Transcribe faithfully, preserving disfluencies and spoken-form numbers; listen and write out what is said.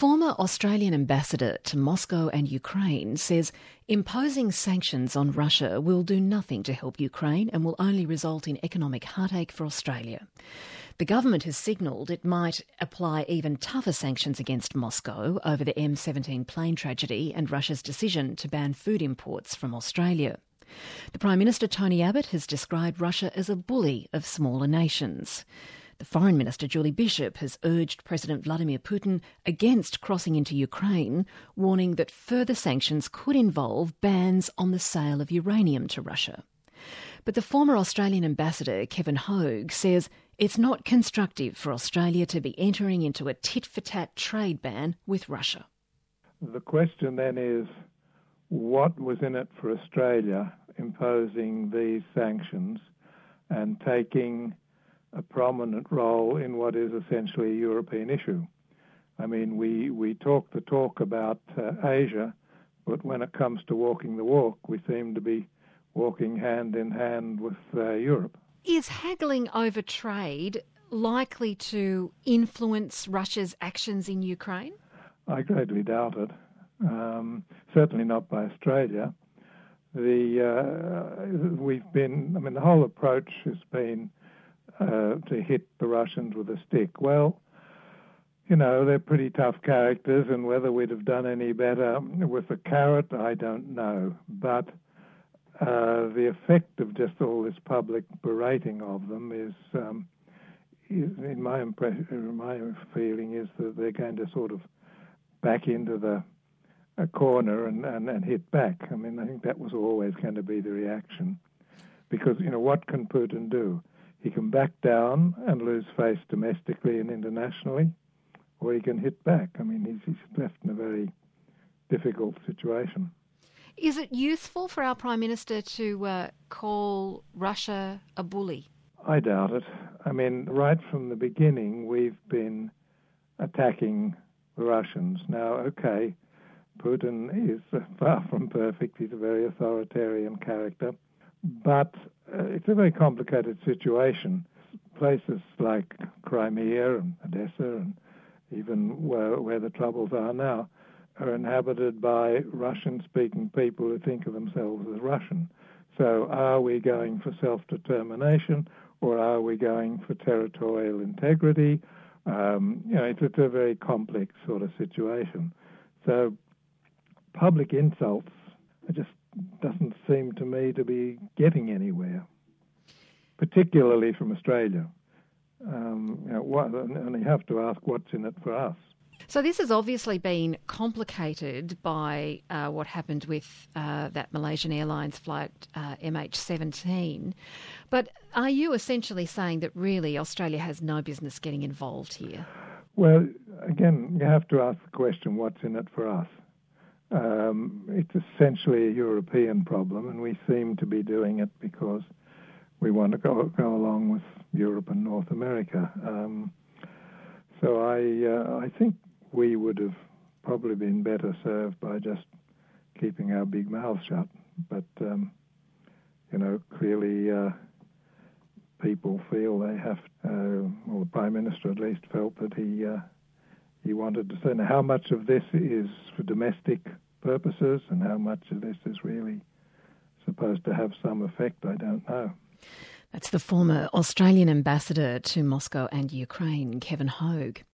former Australian ambassador to Moscow and Ukraine says imposing sanctions on Russia will do nothing to help Ukraine and will only result in economic heartache for Australia. The government has signalled it might apply even tougher sanctions against Moscow over the M seventeen plane tragedy and Russia's decision to ban food imports from Australia. The Prime Minister, Tony Abbott, has described Russia as a bully of smaller nations. The Foreign Minister, Julie Bishop, has urged President Vladimir Putin against crossing into Ukraine, warning that further sanctions could involve bans on the sale of uranium to Russia. But the former Australian ambassador, Kevin Hogue, says it's not constructive for Australia to be entering into a tit-for-tat trade ban with Russia. The question then is, what was in it for Australia imposing these sanctions and taking a prominent role in what is essentially a European issue? I mean, we, we talk the talk about uh, Asia, but when it comes to walking the walk, we seem to be walking hand in hand with uh, Europe. Is haggling over trade likely to influence Russia's actions in Ukraine? I greatly doubt it. Um, certainly not by Australia. The uh, we've been. I mean, the whole approach has been uh, to hit the Russians with a stick. Well, you know, they're pretty tough characters, and whether we'd have done any better with a carrot, I don't know. But uh, the effect of just all this public berating of them is, um, is in my impression, my feeling is that they're going to sort of back into the a corner and, and, and hit back. I mean, I think that was always going to be the reaction. Because, you know, what can Putin do? He can back down and lose face domestically and internationally, or he can hit back. I mean, he's, he's left in a very difficult situation. Is it useful for our Prime Minister to uh, call Russia a bully? I doubt it. I mean, right from the beginning, we've been attacking the Russians. Now, okay, Putin is far from perfect. He's a very authoritarian character. But uh, it's a very complicated situation. Places like Crimea and Odessa and even where, where the troubles are now are inhabited by Russian-speaking people who think of themselves as Russian. So are we going for self-determination or are we going for territorial integrity? Um, you know, it's, it's a very complex sort of situation. So public insults, it just doesn't seem to me to be getting anywhere, particularly from Australia. Um, you know, what, and you have to ask what's in it for us. So this has obviously been complicated by uh, what happened with uh, that Malaysian Airlines flight uh, M H seventeen. But are you essentially saying that really Australia has no business getting involved here? Well, again, you have to ask the question, what's in it for us? Um, it's essentially a European problem, and we seem to be doing it because we want to go, go along with Europe and North America. Um, so I, uh, I think we would have probably been better served by just keeping our big mouths shut. But, um, you know, clearly uh, people feel they have, uh, well, the Prime Minister at least felt that he uh, he wanted to say. Now, how much of this is for domestic purposes and how much of this is really supposed to have some effect, I don't know. That's the former Australian ambassador to Moscow and Ukraine, Kevin Hogue.